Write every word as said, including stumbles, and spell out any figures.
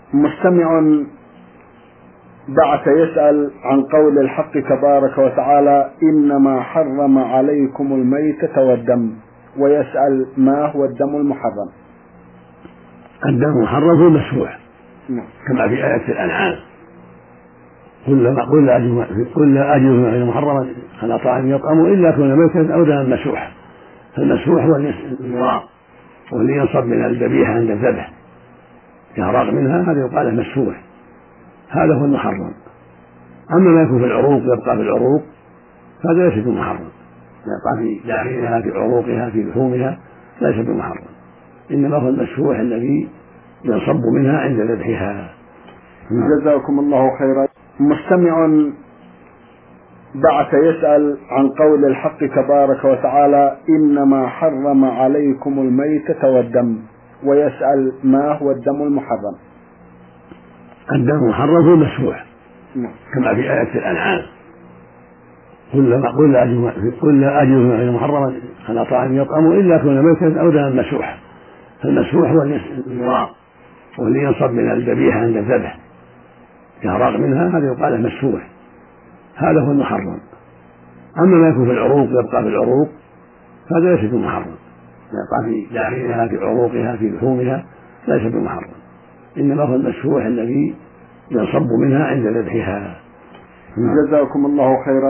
مستمع بعث يسأل عن قول الحق تبارك وتعالى: إنما حرم عليكم الميتة والدم، ويسأل: ما هو الدم المحرم؟ الدم المحرم هو المسفوح كما في آية الأنعام: قل لا أجد غير محرما على طاعم يطعمه إلا كون ميتا أو دما مسفوحا. فالمسفوح هو المراد واللي ينصب من الذبيحة عند الذبح يهراق منها، هذا يقال له مسفوح، هذا هو المحرم. أما ما يكون في العروق يبقى في العروق هذا ليس بمحرم، يبقى في داخلها في عروقها في لحومها ليس بمحرم، إنما هو المسفوح الذي ينصب منها عند ذبحها. جزاكم الله خيرا. مستمع بعث يسأل عن قول الحق تبارك وتعالى: إنما حرم عليكم الميتة والدم، ويسأل: ما هو الدم المحرم؟ الدم المحرم هو المسفوح كما في آية الأنعام: قل لا أجد غير محرما على طاعم يطعمه إلا كون ميتا أو دما مسفوحا. فالمسفوح هو المراد واللي ينصب من الذبيحة عند الذبح يهراق منها، هذا يقال له مسفوح، هذا هو المحرم. أما ما يكون في العروق يبقى في العروق هذا ليس بمحرم، يبقى في داخلها في عروقها في لحومها ليس بمحرم، إنما هو المسفوح الذي ينصب منها عند ذبحها. جزاكم الله خيرا.